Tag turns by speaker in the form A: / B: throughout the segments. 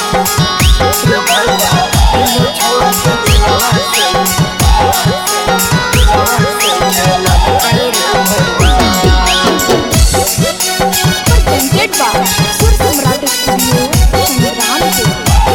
A: रे भैया तीनों छोड़ा के दिलवा से खेला करे रे भैया।
B: presented by Sur Samrat Studio, Shangrampur।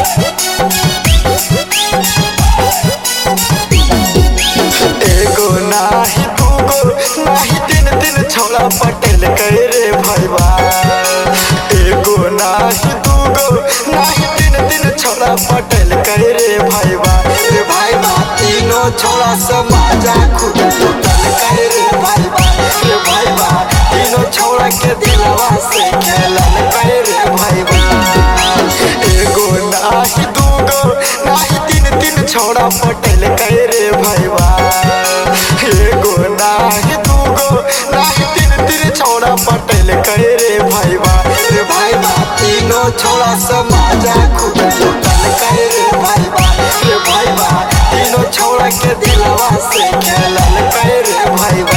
A: एगो नाही दूगो नाही तीन तीन छोड़ा पटेल करे रे भैया। एगो नाही दूगो नाही तीन तीन छोड़ा पटेल करे रे भैया। रे भैया तीनों छोड़ा समाजा खुद टूटल करे रे भैया। रे भैया तीनों छोड़ा के दिलवा से खेलल करे रे भैया। एगो नाही दूगो नाही तीन तीन छोड़ा पटेल करे रे भैया। एगो नाही दूगो नाही तीन तीन छोड़ा पटेल करे रे भैया। रे भैया तीनों छोड़ा समाजा खुद टूटल करे रे भैया। रे भैया तीनों छोड़ा के दिलवा से खेलल करे रे भैया।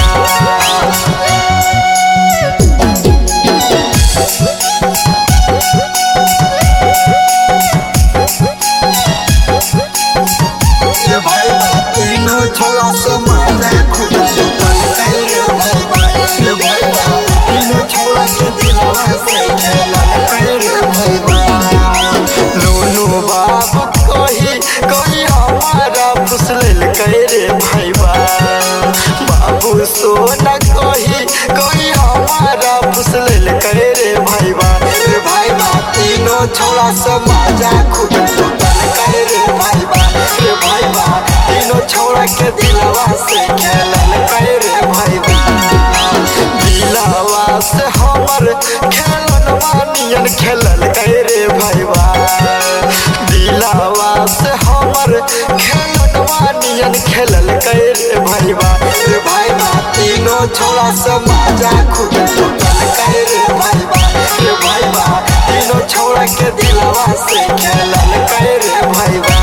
A: रे भैया तीनों छोड़ा समाजा खुद टूटल करे रे भैया। रे भैया तीनों छोड़ा के दिलवा से खेलल करे रे भैया। नूनू बाबू कही कही हमारा फुसलल करे रे भैया। बाबू सोना कही कही हमारा फुसलल करे रे भैया। रे भैया तीनों छोड़ा समाजा खुद टूटल करे रे भैया। रे भैया तीनों छोड़ा के दिलवा से खेलल करे रे भैया। दिलवा से हमर खेलन मानियन खेलल करे रे भैया। दिलवा से हमर खेलन मानियन खेलल करे रे भैया। रे भैया तीनों छोड़ा समाजा खुद टूटल करे रे भैया। रे भैया तीनों छोड़ा के दिलवा से खेलल करे रे भैया।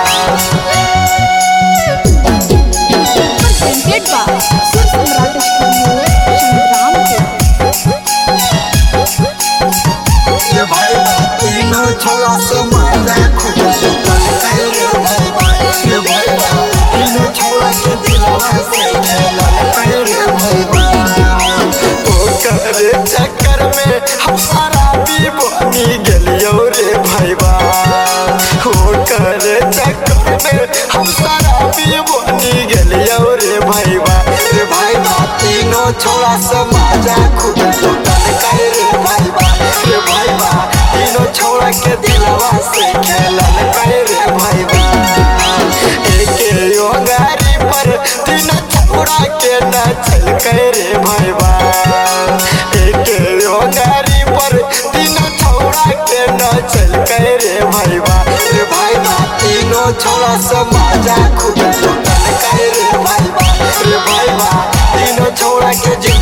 B: Presented by Sur Samrat Studio, Shangrampur।
A: रे भैया तीनों छोड़ा समाजा खुद टूटल करे रे भैया। रे भैया तीनों छोड़ा के दिलवा से खेलल करे रे भैया। ओकरे चक्कर में हम सारा बनी गेलियो रे भैया। ओकरे चक्कर में हम सारा बनी गेलियो रे भैया। रे भैया तीनों छोड़ा समाजा खुद टूटल करे रे भैया। रे भैया तीनों छोड़ा के दिलवा से खेलल करे रे भैया। एके यो गाड़ी पर तीनों छोड़ा के नाचल करे रे भैया। एके यो गाड़ी पर तीनों छोड़ा के नाचल करे रे भैया। रे भैया तीनों छोड़ा समाजा खुद टूटल करे रे भैया। रे भैया तीनों छोड़ा के